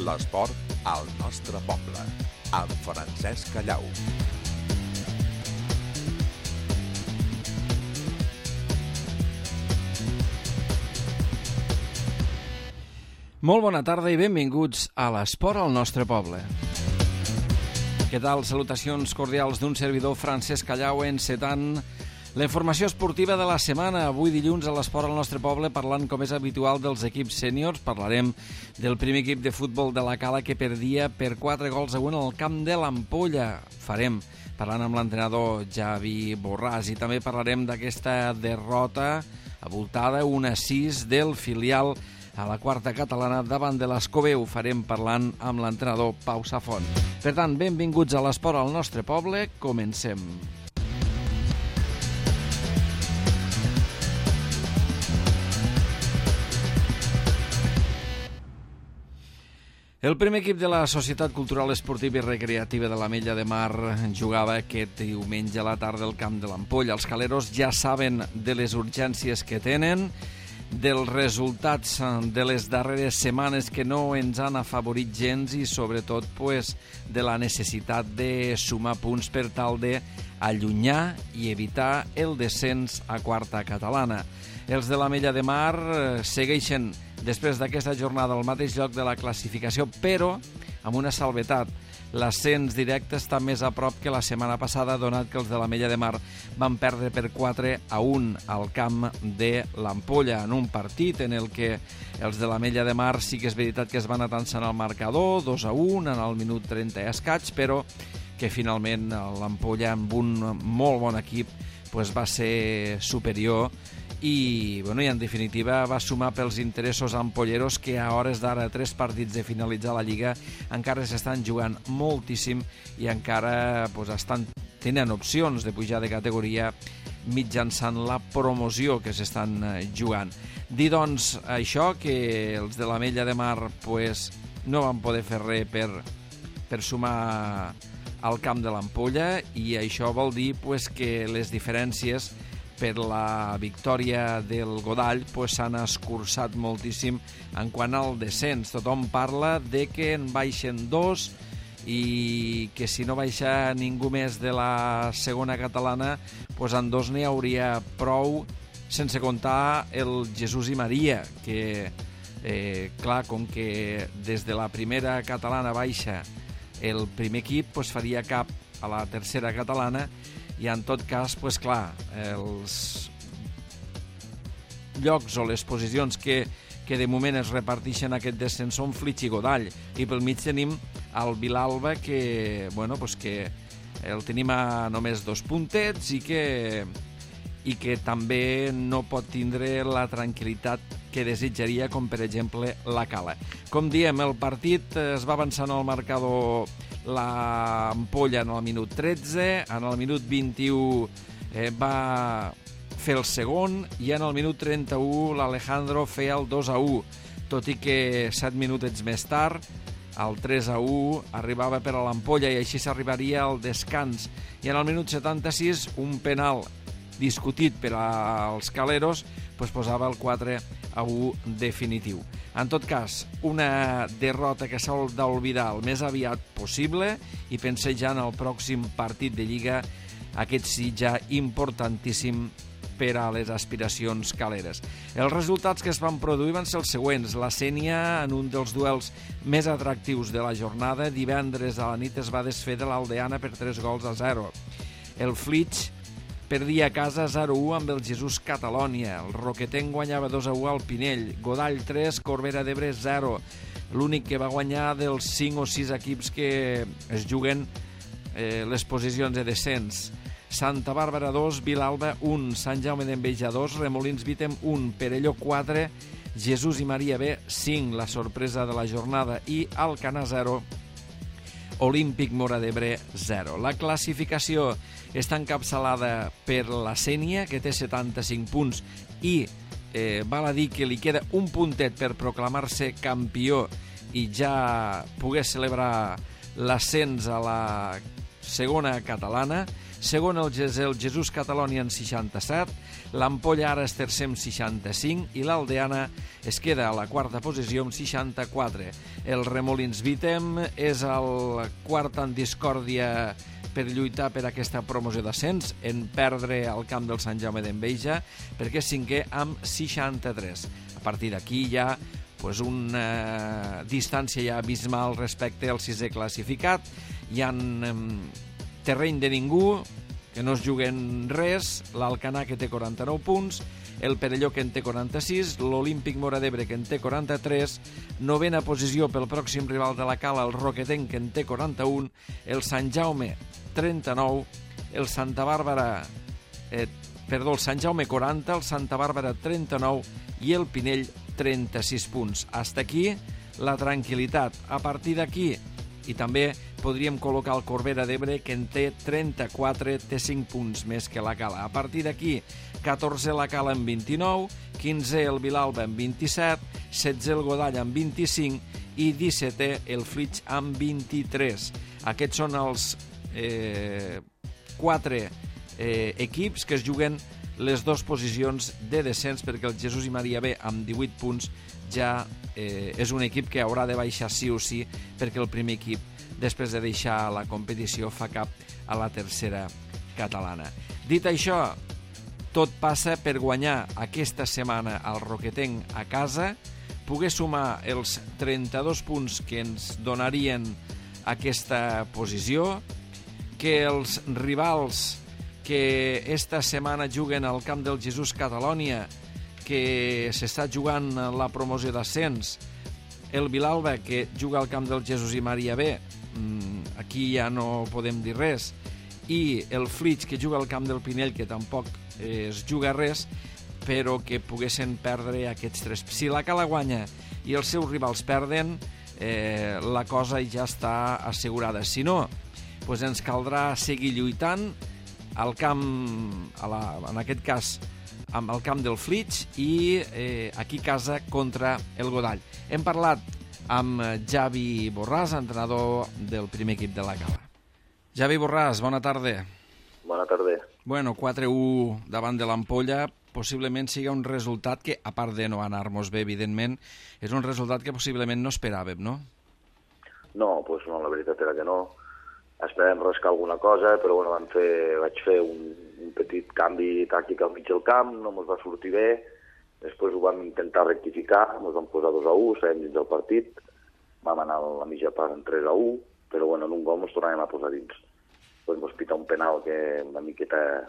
L'esport al nostre poble, amb Francesc Callau. Molt bona tarda i benvinguts a l'Esport al nostre poble. Què tal? Salutacions cordials d'un servidor, Francesc Callau, encetant la informació esportiva de la setmana. Avui dilluns a l'Esport al nostre poble, parlant com és habitual dels equips sèniors. Parlarem del primer equip de futbol de la Cala que perdia per 4-1 al camp de l'Ampolla. Parlant amb l'entrenador Javi Borràs, i també parlarem d'aquesta derrota abultada 1-6 del filial a la quarta catalana davant de l'Escobé. Ho farem parlant amb l'entrenador Pau Safont. Per tant, benvinguts a l'Esport al nostre poble. Comencem. El primer equip de la Societat Cultural Esportiva i Recreativa de l'Ametlla de Mar jugava aquest diumenge a la tarda al camp de l'Ampolla. Els caleros ja saben de les urgències que tenen, dels resultats de les darreres setmanes que no ens han afavorit gens i sobretot de la necessitat de sumar punts per tal d'allunyar i evitar el descens a quarta catalana. Els de l'Ametlla de Mar segueixen després d'aquesta jornada al mateix lloc de la classificació, però amb una salvetat. L'ascens directe està més a prop que la setmana passada, donat que els de l'Ametlla de Mar van perdre per 4-1 al camp de l'Ampolla, en un partit en el que els de l'Ametlla de Mar sí que és veritat que es van atansar al marcador, 2-1 en el minut 30 i escaig, però que finalment l'Ampolla, amb un molt bon equip, va ser superior i en definitiva va sumar pels interessos ampolleros, que a hores d'ara, 3 partits de finalitzar la Lliga, encara s'estan jugant moltíssim i encara tenen opcions de pujar de categoria mitjançant la promoció que s'estan jugant. Dir doncs això, que els de l'Ametlla de Mar no van poder fer res per sumar al camp de l'Ampolla, i això vol dir que les diferències per la victòria del Godall s'han escurçat moltíssim en quant al descens. Tothom parla de que en baixen 2 i que si no baixa ningú més de la segona catalana, en 2 n'hi hauria prou, sense comptar el Jesús i Maria, que, clar, com que des de la primera catalana baixa el primer equip, faria cap a la tercera catalana, i en tot cas, clar, els llocs o les posicions que de moment es repartixen aquest descens són Flix i Godall, i pel mig tenim el Vilalba, que el tenim a només 2 puntets i que també no pot tindre la tranquil·litat que desitjaria, com per exemple la Cala. Com diem, el partit es va avançant al marcador l'Ampolla en el minut 13, en el minut 21 va fer el segon, i en el minut 31 l'Alejandro feia el 2-1, tot i que 7 minutets més tard el 3-1 arribava per a l'Ampolla, i així s'arribaria al descans, i en el minut 76 un penal discutit per als caleros posava el 4-1 definitiu. En tot cas, una derrota que s'ha d'oblidar el més aviat possible i pensar ja en el pròxim partit de Lliga, aquest sí ja importantíssim per a les aspiracions caleres. Els resultats que es van produir van ser els següents. La Sénia, en un dels duels més atractius de la jornada, divendres a la nit es va desfer de l'Aldeana per 3-0. El Flix perdia a casa 0-1 amb el Jesús Catalònia. El Roquetenc guanyava 2-1 al Pinell. Godall 3, Corbera d'Ebre 0. L'únic que va guanyar dels 5 o 6 equips que es juguen les posicions de descens. Santa Bàrbara 2, Vilalba 1, Sant Jaume d'Enveja 2, Remolins Vítem 1, Perelló 4, Jesús i Maria B 5, la sorpresa de la jornada, i Alcanar 0, Olímpic Móra d'Ebre 0. La classificació està encapçalada per la Sénia, que té 75 punts, i val a dir que li queda un puntet per proclamar-se campió i ja poder celebrar l'ascens a la segona catalana. Segon el Jesús Catalònia en 67, L'Ampolla ara és tercer amb 65 i l'Aldeana es queda a la quarta posició amb 64. El Remolins Vitem és el quart en discòrdia per lluitar per aquesta promoció d'ascens, en perdre al camp del Sant Jaume d'Enveja, perquè és cinquè amb 63. A partir d'aquí hi ha una distància ja abismal respecte al sisè classificat. Hi ha terreny de ningú, que no es juguen res, l'Alcanar, que té 49 punts, el Perelló, que en té 46, l'Olímpic Móra d'Ebre, que en té 43, novena posició pel pròxim rival de la Cala, el Roquetenc, que en té 41, el Sant Jaume, 39, el Sant Jaume 40, el Santa Bàrbara 39 i el Pinell 36 punts. Hasta aquí la tranquil·litat. A partir d'aquí, i també podríem col·locar el Corbera d'Ebre, que en té 34, té 5 punts més que la Cala. A partir d'aquí, 14 la Cala amb 29, 15 el Vilalba amb 27, 16 el Godall amb 25 i 17 el Flix amb 23. Aquests són els 4 equips que es juguen les 2 posicions de descens, perquè el Jesús i Maria B amb 18 punts ja és un equip que haurà de baixar sí o sí, perquè el primer equip, després de deixar la competició, fa cap a la tercera catalana. Dit això, tot passa per guanyar aquesta setmana al Roquetenc a casa, poder sumar els 32 punts que ens donarien aquesta posició, que els rivals que esta setmana juguen al camp del Jesús Catalònia, que s'està jugant la promoció d'ascens, el Vilalba, que juga al camp del Jesús i Maria B, aquí ja no podem dir res, i el Flix, que juga al camp del Pinell, que tampoc es juga res, però que poguessin perdre aquests 3. Si la Cala guanya i els seus rivals perden, la cosa ja està assegurada. Si no, doncs ens caldrà seguir lluitant al camp, en aquest cas, amb el camp del Flix i aquí a casa contra el Godall. Hem parlat amb Javi Borràs, entrenador del primer equip de la Cala. Javi Borràs, bona tarda. Bona tarda. Bueno, 4-1 davant de l'Ampolla, possiblement sigui un resultat que, a part de no anar-nos bé, evidentment, és un resultat que possiblement no esperàvem, no? No, doncs no, la veritat era que no. Esperàvem rascar alguna cosa, però bueno, vaig fer un petit canvi tàctic al mig del camp, no ens va sortir bé, després ho vam intentar rectificar, ens vam posar 2-1, estàvem dins del partit, vam anar a la mitja part en 3-1, però bueno, en un gol ens tornàvem a posar dins. Després ens pita un penal que una miqueta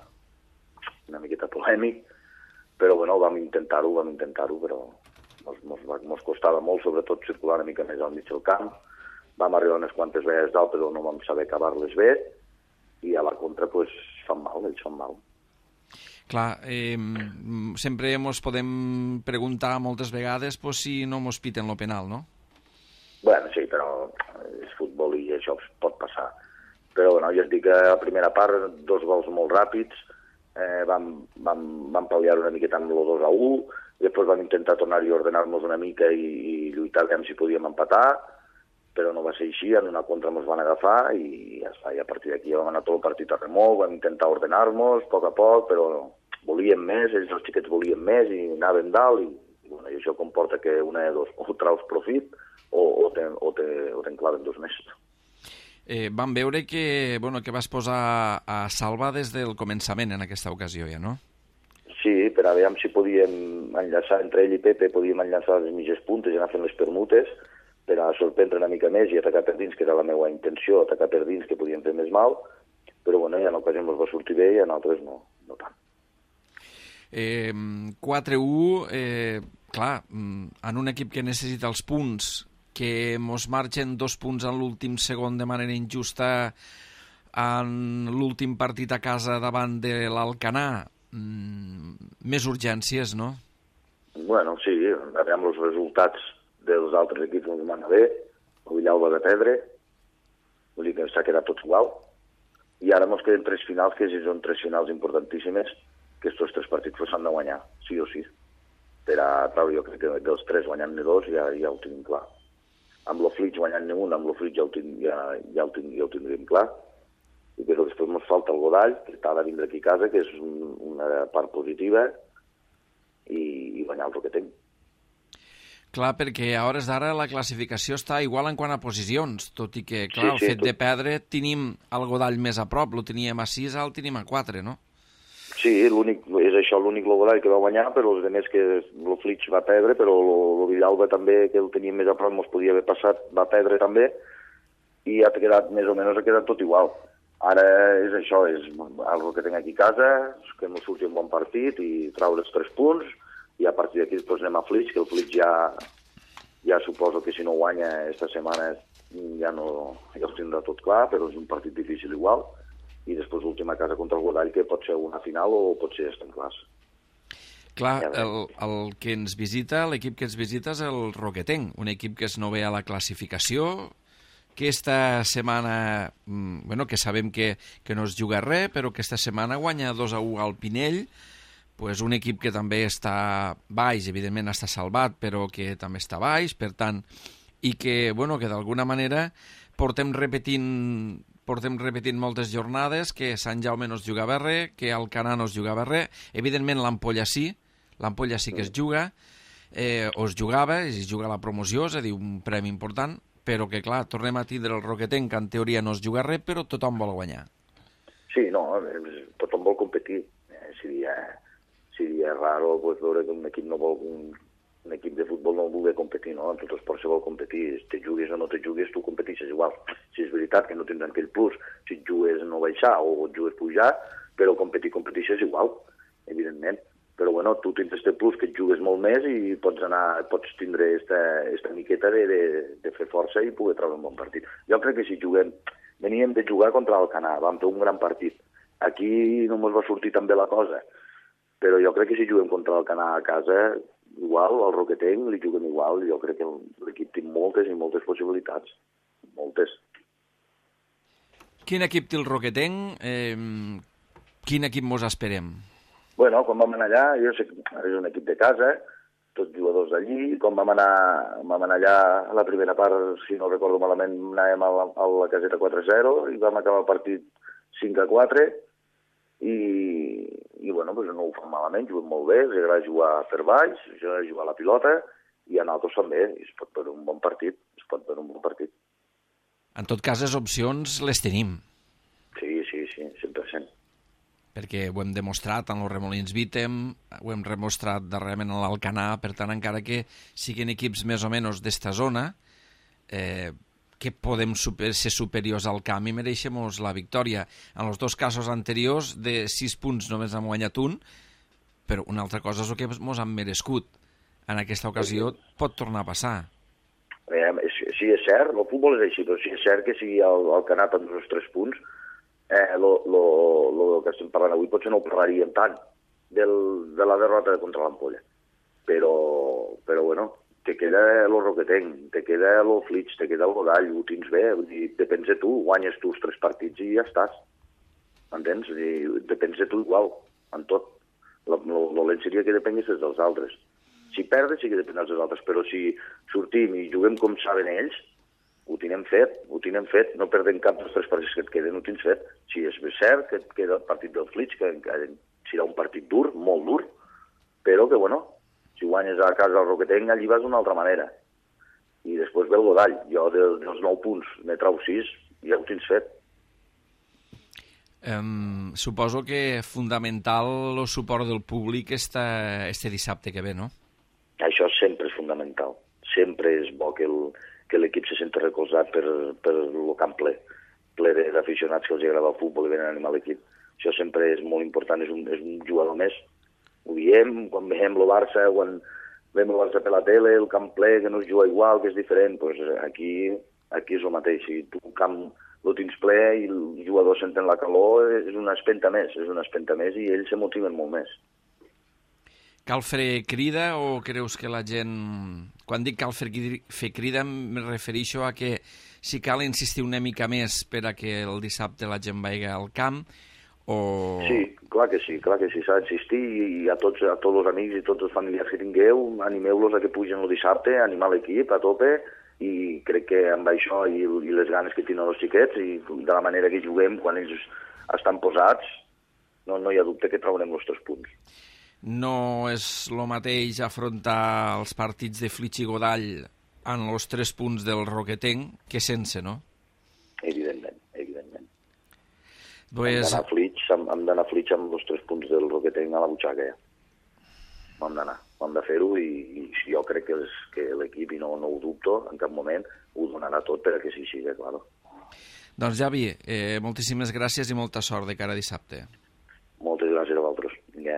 polèmic, però bueno, vam intentar-ho, però ens costava molt, sobretot circular una mica més al mig del camp. Vam arribar unes quantes vegades dalt, però no vam saber acabar-les bé, i a la contra pues, ells fan mal. Clar, sempre ens podem preguntar moltes vegades si no mos piten lo penal, no? Bueno, sí, però és futbol i això pot passar. Però bueno, ja et dic que a la primera part, 2 gols molt ràpids, vam pal·liar una miqueta amb el 2-1, i després vam intentar tornar-hi a ordenar-nos una mica i lluitar a veure si podíem empatar, però no va ser així, en una contra ens van agafar i ja està, i a partir d'aquí vam anar tot el partit a remolc, vam intentar ordenar-nos a poc, però volíem més, els xiquets volien més i anàvem dalt, i bueno, això comporta que una de dos o traus profit o t'enclaven 2 més. Vam veure que vas posar a salva des del començament en aquesta ocasió ja, no? Sí, per a veure si podíem enllaçar entre ell i Pepe, podíem enllaçar les mitges puntes i anar fent les permutes, per a sorprendre una mica més i atacar per dins, que era la meva intenció, atacar per dins, que podien fer més mal, però bueno, ja en ocasió ens va sortir bé i en altres no tant. 4-1, clar, en un equip que necessita els punts, que mos marxen 2 punts en l'últim segon de manera injusta en l'últim partit a casa davant de l'Alcanar, més urgències, no? Bueno, sí, a veure els resultats dels altres equips ens van anar bé, el Vilalba de Pedre, vull dir que s'ha quedat tot igual, i ara ens queden 3 finals, que són 3 finals importantíssimes, que aquests 3 partits s'han de guanyar, sí o sí. Jo crec que dels 3 guanyant-ne 2 ja ho tenim clar. Amb el Flix guanyant-ne un, amb el Flix ja ho tindríem clar, però després ens falta el Godall, que està de vindre aquí a casa, que és una part positiva, i guanyar el Roquetenc. Clar, perquè a hores d'ara la classificació està igual en quant a posicions, tot i que, clar, el fet de perdre tenim el Godall més a prop, lo teníem a 6, el tenim a 4, no? Sí, és això l'únic Godall que va guanyar, però els altres que el Flix va perdre, però el Villalba també, que el teníem més a prop, mos podia haver passat, va perdre també, i ha quedat, més o menys, ha quedat tot igual. Ara és això, és el Roquetenc aquí a casa, que ens surti un bon partit i traure els 3 punts, i a partir d'aquí després anem a Flix, que el Flix ja suposo que si no guanya esta setmana ja ho tindrà tot clar, però és un partit difícil igual, i després l'última casa contra el Godall, que pot ser una final o pot ser estar en clars. Clar, el que ens visita, l'equip que ens visita és el Roquetenc, un equip que es novè a la classificació, que esta setmana, que sabem que no es juga res, però que esta setmana guanya 2-1 al Pinell, pues un equip que també està baix, evidentment està salvat, però que també està baix, per tant, i que, que d'alguna manera portem repetint moltes jornades, que Sant Jaume no es jugava res, que Alcanar no es jugava res, evidentment l'Ampolla sí que es juga, o es jugava, es juga la promoció, és a dir, un premi important, però que, clar, tornem a tindre el Roquetenc, que en teoria no es juga res, però tothom vol guanyar. Sí, no, tothom vol competir. Seria raro veure que un equip no vol un equip de futbol no vol competir, no? En tot esport se vol competir. Te jugues o no te jugues, tu competeixes igual. Si és veritat que no tindran aquell plus, si et jugues no baixar o et jugues pujar, però competeixes igual, evidentment. Però bueno, tu tens este plus que et jugues molt més i pots tindre esta miqueta de fer força i poder treure un bon partit. Jo crec que si juguem, veníem de jugar contra l'Alcanar, vam fer un gran partit. Aquí no ens va sortir tan bé la cosa, però jo crec que si juguem contra l'Alcanar a casa, igual, al Roquetenc li juguem igual. Jo crec que l'equip té moltes i moltes possibilitats. Moltes. Quin equip té el Roquetenc? Quin equip mos esperem? Bueno, quan vam anar allà, jo sé que és un equip de casa, tots jugadors d'allí. Quan vam anar allà a la primera part, si no recordo malament, anàvem a la caseta 4-0 i vam acabar el partit 5-4 i bueno, doncs no ho fan malament, juguem molt bé, els agrada jugar per baix, els agrada jugar a la pilota i a nosaltres també, i es pot veure un bon partit, En tot cas, les opcions les tenim. Sí, 100%. Perquè ho hem demostrat en els Remolins Vítem, ho hem demostrat darrerament en l'Alcanar, per tant, encara que siguin equips més o menys d'esta zona, que podem ser superiors al camp i mereixem la victòria. En els 2 casos anteriors, de 6 punts només hem guanyat un, però una altra cosa és el que ens han merescut. En aquesta ocasió pot tornar a passar. Sí, és cert, el futbol és així, però sí és cert que si el Canà prendrà els 3 punts, el que estem parlant avui potser no ho parlaríem tant de la derrota contra l'Ampolla. Però bueno, te queda el Roquetenc, te queda el Flix, te queda el Godall, ho tens bé, depèn de tu, guanyes tu els 3 partits i ja estàs. M'entens? Depèn de tu igual, en tot. El dolent seria que depengués dels altres. Si perdes sí que depèn dels altres, però si sortim i juguem com saben ells, ho tenim fet, no perdem cap dels 3 partits que et queden, ho tens fet. Si és cert que et queda el partit del Flix, que serà un partit dur, molt dur, però que, bueno, si guanyes a casa al Roquetenc, allí vas d'una altra manera. I després ve el Godall. Jo dels 9 punts ne trau 6, ja ho tens fet. Suposo que fundamental el suport del públic este dissabte que ve, no? Això sempre és fundamental. Sempre és bo que l'equip se senti recolzat per el camp ple d'aficionats que els agrada el futbol i venen a animar l'equip. Això sempre és molt important, és un jugador més. Ho diem, quan veiem el Barça, quan veiem el Barça per la tele, el camp ple, que no es juga igual, que és diferent, doncs aquí és el mateix. Si tu el camp el tens ple i els jugadors senten la calor, és una espenta més i ells se motiven molt més. Cal fer crida o creus que la gent... Quan dic cal fer crida em refereixo a que si cal insistir una mica més per a que el dissabte la gent vagi al camp o... Sí, clar que sí, s'ha d'insistir i a tots els amics i tots els familiars que tingueu, animeu-los a que pugen el dissabte, animar l'equip a tope i crec que amb això i les ganes que tenen els xiquets i de la manera que juguem quan ells estan posats, no hi ha dubte que traurem els 3 punts. No és el mateix afrontar els partits de Flix i Godall amb els 3 punts del Roquetenc que sense, no? Evidentment. Pues... Hem d'anar a Flix amb els 3 punts del Roquetenc a la butxaca, ja. Hem de fer-ho i jo crec que l'equip, i no ho dubto en cap moment, ho donarà tot perquè sí sigui, clar. Doncs Javi, moltíssimes gràcies i molta sort de cara a dissabte. Moltes gràcies a vosaltres. Vinga.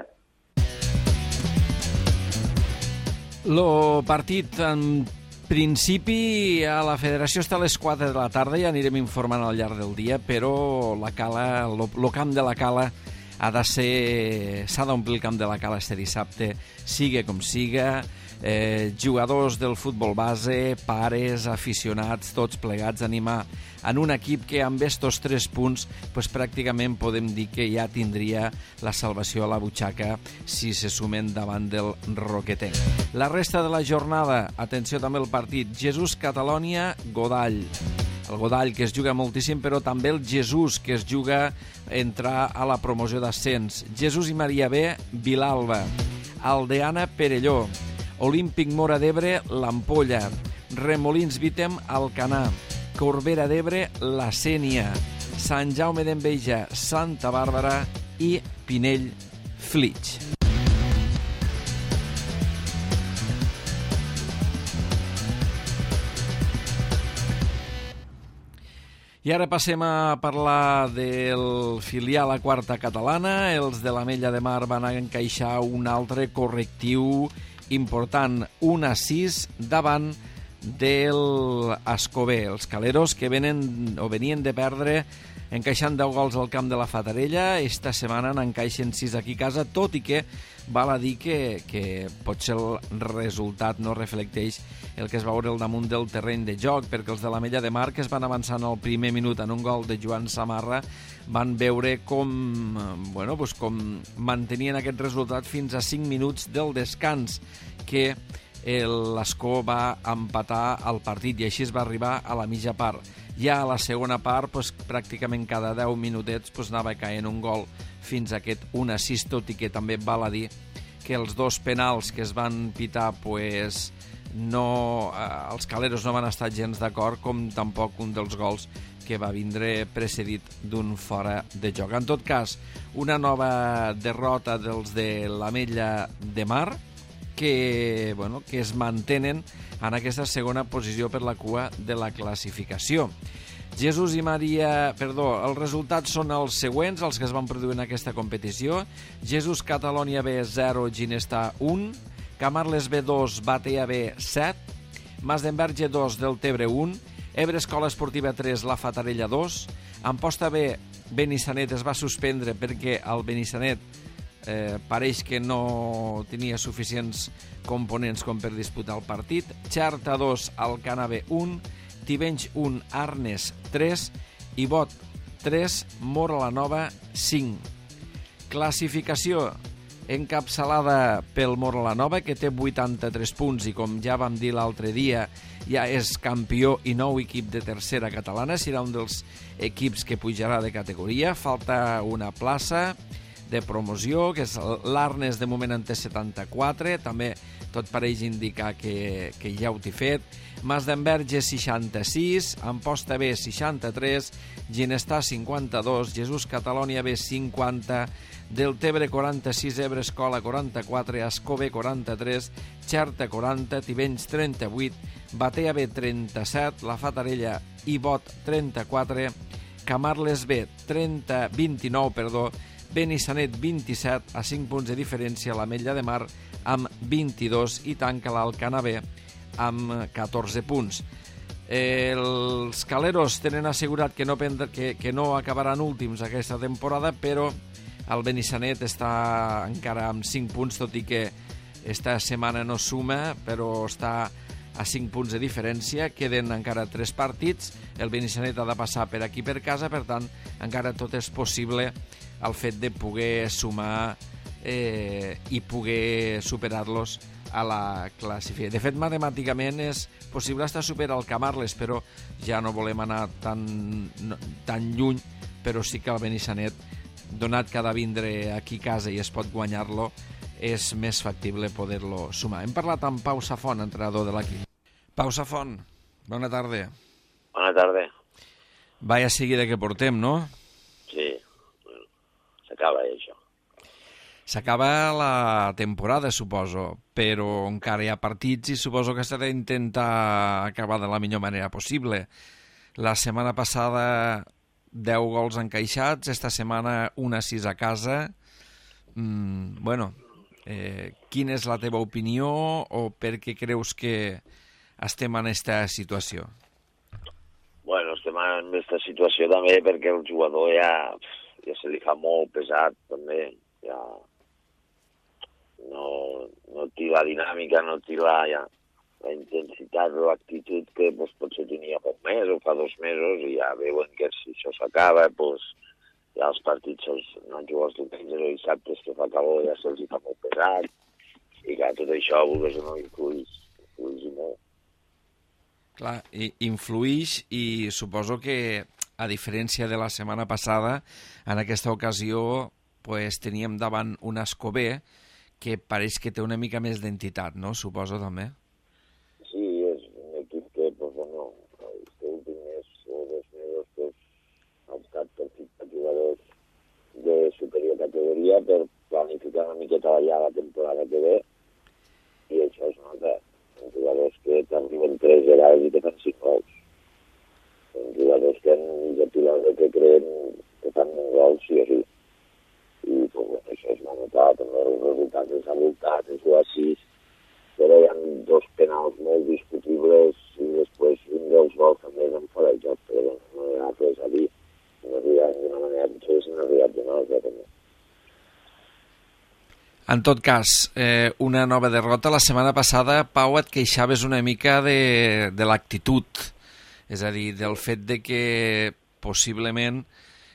El partit, en principi, a la federació està a les 4 de la tarda, ja anirem informant al llarg del dia, però la Cala, el camp de la Cala s'ha d'omplir el camp de la Cala este dissabte, siga com siga, jugadors del futbol base, pares, aficionats, tots plegats, animar en un equip que amb estos 3 punts pues, pràcticament podem dir que ja tindria la salvació a la butxaca si se sumen davant del Roquetenc. La resta de la jornada, atenció també al partit, Jesús Catalònia, Godall. El Godall, que es juga moltíssim, però també el Jesús, que es juga entrar a la promoció d'ascens. Jesús i Maria B, Vilalba. Aldeana, Perelló. Olímpic Mora d'Ebre, l'Ampolla. Remolins Vítem, Alcanar. Corbera d'Ebre, la Sénia. Sant Jaume d'Enveja, Santa Bàrbara i Pinell, Flix. I ara passem a parlar del filial a quarta catalana. Els de l'Ametlla de Mar van encaixar un altre correctiu important, 1-6 davant del Escobé. Els caleros que venien de perdre encaixant 10 gols al camp de la Fatarella, esta setmana n'encaixen 6 aquí a casa, tot i que val a dir que potser el resultat no reflecteix el que es va veure al damunt del terreny de joc, perquè els de l'Ametlla de Mar, que es van avançar en el primer minut en un gol de Joan Samarra, van veure com mantenien aquest resultat fins a 5 minuts del descans, que l'Escó va empatar el partit i així es va arribar a la mitja part. Ja a la segona part, pràcticament cada 10 minutets anava caient un gol fins a aquest 1-6, tot i que també val a dir que els 2 penals que es van pitar, els caleros no van estar gens d'acord, com tampoc un dels gols que va vindre precedit d'un fora de joc. En tot cas, una nova derrota dels de l'Ametlla de Mar, que es mantenen en aquesta segona posició per la cua de la classificació. Els resultats són els següents, els que es van produir en aquesta competició. Jesús Catalònia B 0, Ginestà 1, Camarles B 2, Batea B 7, Mas d'Enverge 2, Deltebre 1, Ebre Escola Esportiva 3, La Fatarella 2, Amposta B, Benissanet es va suspendre perquè el Benissanet pareix que no tenia suficients components com per disputar el partit. Xerta 2, Alcanar B 1, Tivenys 1, Arnes 3 i Bot 3, Mora la Nova 5. Classificació encapçalada pel Mora la Nova, que té 83 punts i, com ja vam dir l'altre dia, ja és campió i nou equip de tercera catalana, serà un dels equips que pujarà de categoria. Falta una plaça de promoció, que és l'Arnes, de moment en té 74, també tot pareix indicar que ja ho té fet. Mas d'Enverge 66, Amposta B 63, Ginestà 52, Jesús Catalònia B 50, Deltebre 46, Ebre Escola 44, Escó B 43, Xerta 40, Tivenys 38, Batea B 37, La Fatarella i Bot 34, Camarles B 29, Benissanet 27, a 5 punts de diferència l'Ametlla de Mar amb 22 i tanca l'Alcanar B amb 14 punts. Els caleros tenen assegurat que no acabaran últims aquesta temporada, però el Benissanet està encara amb 5 punts, tot i que esta setmana no suma, però està a 5 punts de diferència. Queden encara 3 partits, el Benissanet ha de passar per aquí per casa, per tant encara tot és possible el fet de poder sumar i poder superar-los a la classificació. De fet, matemàticament és possible estar superar el Camarles, però ja no volem anar tan lluny, però sí que el Benissanet, donat que ha de vindre aquí a casa i es pot guanyar-lo, és més factible poder-lo sumar. Hem parlat amb Pau Safont, entrenador de l'equip. Pau Safont, bona tarda. Bona tarda. Vaya seguida que portem, no? Sí, s'acaba això. S'acaba la temporada, suposo, però encara hi ha partits i suposo que s'ha d'intentar acabar de la millor manera possible. La setmana passada 10 gols encaixats, esta setmana 1-6 a casa. Quina és la teva opinió o per què creus que estem en aquesta situació? Bueno, estem en aquesta situació també perquè el jugador ja se li fa molt pesat, també. Ja no té la dinàmica, no té la intensitat o l'actitud que potser tenia fa un mes o fa 2 mesos, i ja veuen que si això s'acaba, ja els partits no juguen els diumenges o dissabtes, que fa calor, ja se'ls fa molt pesat, i clar, tot això vulguis o no influïx molt. Clar, influïx, i suposo que, a diferència de la setmana passada, en aquesta ocasió teníem davant un Escober que pareix que té una mica més d'entitat, no? Suposo, també. Sí, és un equip que, els últims mes o 2 mesos, ha estat per fitxar jugadors de superior categoria per planificar una miqueta allà la temporada que ve, i això es nota. Són jugadors que t'arriben 3 vegades i que fan 5 gols. Són jugadors que han de pilota que creen que fan un gol sí o sí. I això es va notar, també els resultats ens han voltat, ens ho ha 6, però hi ha 2 penals molt discutibles i després un dels gols també és en fora de joc, però no hi ha res a dir. No arribat d'una manera, potser s'han arribat d'una altra també. En tot cas, una nova derrota. La setmana passada, Pau, et queixaves una mica de l'actitud, és a dir, del fet de que possiblement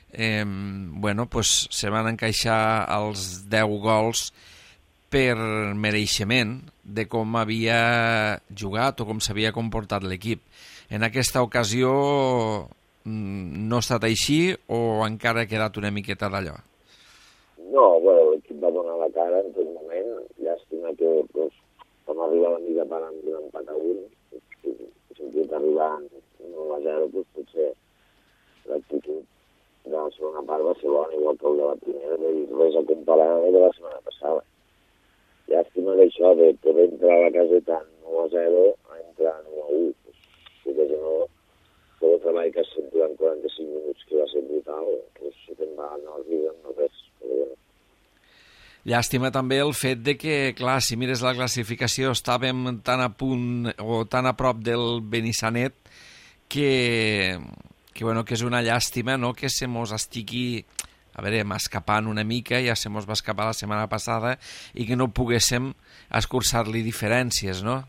se van encaixar els 10 gols per mereixement de com havia jugat o com s'havia comportat l'equip. En aquesta ocasió no ha estat així o encara ha quedat una miqueta d'allò? No, l'equip va donar la cara en tot moment. Llàstima que com arriba la mica per empat a 1, sentit arribar 1-0, potser l'actitud de la segona part va ser bona, igual que el de la primera, res a comparar amb el de la setmana passada. Llàstima d'això, de poder entrar a la caseta 1-0 a entrar 1-1. Sí que no, tot el treball que has fet durant 45 minuts, que va ser brutal, si te'n va anar al vida, no res. Llàstima també el fet de que, clar, si mires la classificació, estàvem tan a punt o tan a prop del Benissanet que és una llàstima, no?, que se mos estigui, escapant una mica, ja se mos va escapar la setmana passada, i que no poguéssim escurçar-li diferències, no?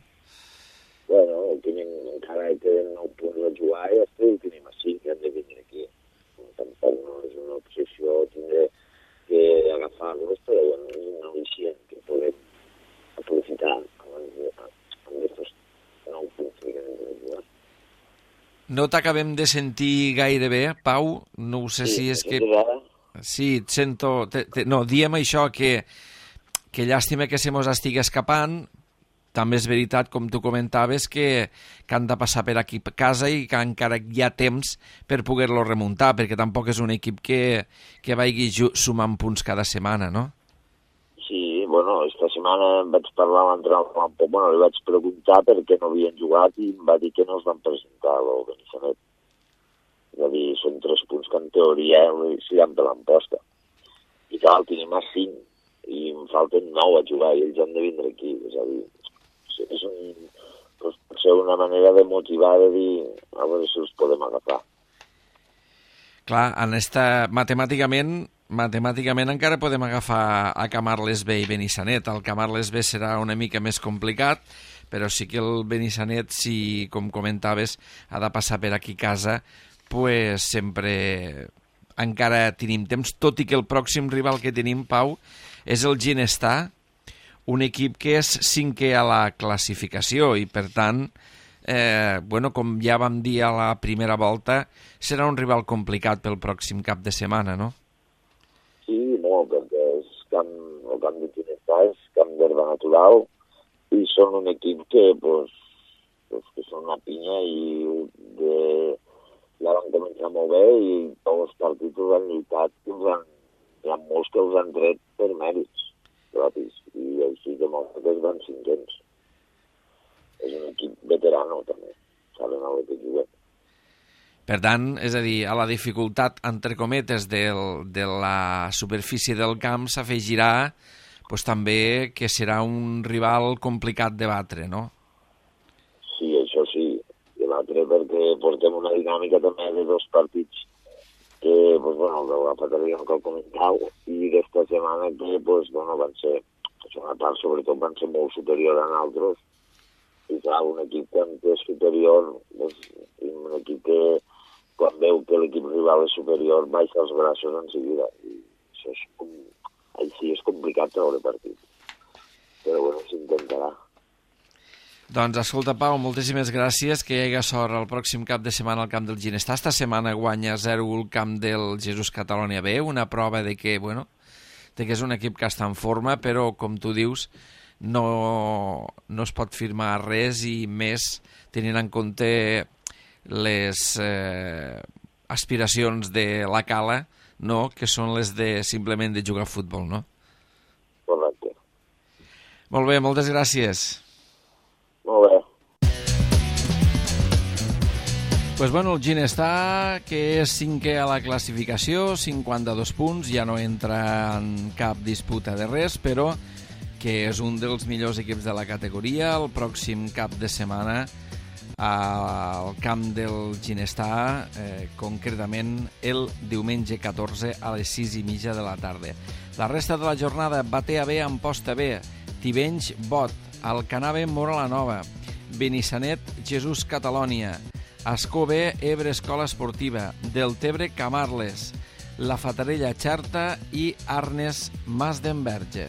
Encara queden 9 punts a jugar i després tenim a 5 que han de venir aquí. Tampoc no és una obsessió tindre que agafar-los, però és una al·licient que podem aprofitar amb aquests 9 punts que queden de jugar. No t'acabem de sentir gaire bé, Pau. No ho sé si és que... Sí, et sento... No, diem això, que llàstima que se mos estigui escapant. També és veritat, com tu comentaves, que han de passar per aquí a casa i que encara hi ha temps per poder-lo remuntar, perquè tampoc és un equip que vagi sumant punts cada setmana, no? Sí, esta setmana vaig parlar amb l'entrenador, li vaig preguntar per què no havien jugat i em va dir que no es van presentar al Benissanet. És a dir, són 3 punts que en teoria s'hi han per l'emposta. I clar, tenim a 5 i em falten 9 a jugar i ells han de vindre aquí. És a dir, pot ser una manera de motivar, de dir, a veure si els podem agafar. Clar, matemàticament encara podem agafar a Camarles B i Benissanet. El Camarles B serà una mica més complicat, però sí que el Benissanet, si, com comentaves, ha de passar per aquí a casa, sempre encara tenim temps, tot i que el pròxim rival que tenim, Pau, és el Ginestar, un equip que és 5è a la classificació i, per tant, com ja vam dir a la primera volta, serà un rival complicat pel pròxim cap de setmana, no? Sí, no, perquè el camp de Ginestar és camp d'herba natural i són un equip que són una pinya i ja van començar molt bé i tots els partits els han lluitat, hi ha molts que els han tret per mèrits propis i així que molts que van 500. És un equip veterano també, saben el que juguen. Per tant, és a dir, a la dificultat, entre cometes, de la superfície del camp s'afegirà també que serà un rival complicat de batre, no? Sí, això sí. I l'altre perquè portem una dinàmica també de 2 partits que, el de la Fatarella que el comentau, i d'esta setmana que, van ser, la segona part sobretot van ser molt superior a altres, i clar, un equip quan és superior, un equip que quan veu que l'equip rival és superior baixa els braços en seguida, i això així és complicat treure partit. Però s'intentarà. Doncs escolta, Pau, moltíssimes gràcies, que hi hagi sort el pròxim cap de setmana al camp del Ginestar. Esta setmana guanya 0-1 el camp del Jesús Catalonia B, una prova de que, és un equip que està en forma, però, com tu dius, no es pot firmar res i més tenint en compte les aspiracions de la Cala, no? Que són les de simplement de jugar a futbol, no? Correcte. Molt bé, moltes gràcies. Molt bé. El Ginestar, que és 5è a la classificació, 52 punts, ja no entra en cap disputa de res, però que és un dels millors equips de la categoria. El pròxim cap de setmana al camp del Ginestar, concretament el diumenge 14 a les 6:30 de la tarda. La resta de la jornada: Batea B, Amposta B, Tivenys, Bot, Alcanar B, Móra la Nova, Benissanet, Jesús Catalonia, Ascó B, Ebre Escola Esportiva, Deltebre, Camarles, La Fatarella, Xarta i Arnes, Mas d'Enverge.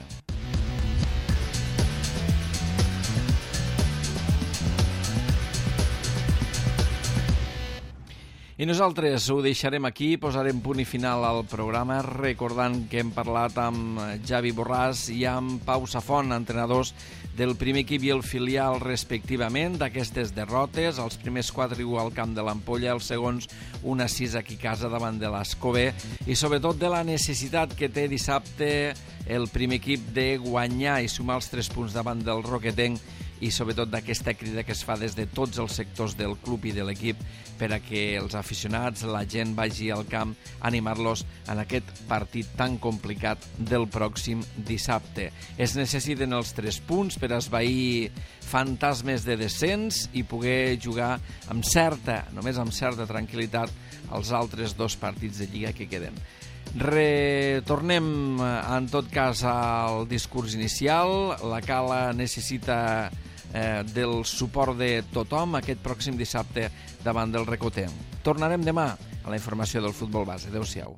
I nosaltres ho deixarem aquí, posarem punt i final al programa, recordant que hem parlat amb Javi Borràs i amb Pau Safont, entrenadors del primer equip i el filial respectivament, d'aquestes derrotes, els primers 4-1 al camp de l'Ampolla, els segons 1-6 aquí a casa davant de l'Escobé, i sobretot de la necessitat que té dissabte el primer equip de guanyar i sumar els 3 punts davant del Roquetenc, i sobretot d'aquesta crida que es fa des de tots els sectors del club i de l'equip per a que els aficionats, la gent vagi al camp a animar-los en aquest partit tan complicat del pròxim dissabte. Es necessiten els 3 punts per esvair fantasmes de descens i poder jugar amb només amb certa tranquil·litat els altres 2 partits de Lliga que queden. Retornem en tot cas al discurs inicial. La Cala necessita del suport de tothom aquest pròxim dissabte davant del Recotenc. Tornarem demà a la informació del futbol base. Adéu-siau.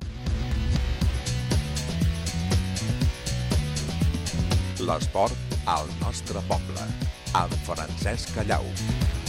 L'esport al nostre poble, amb Francesc Callau.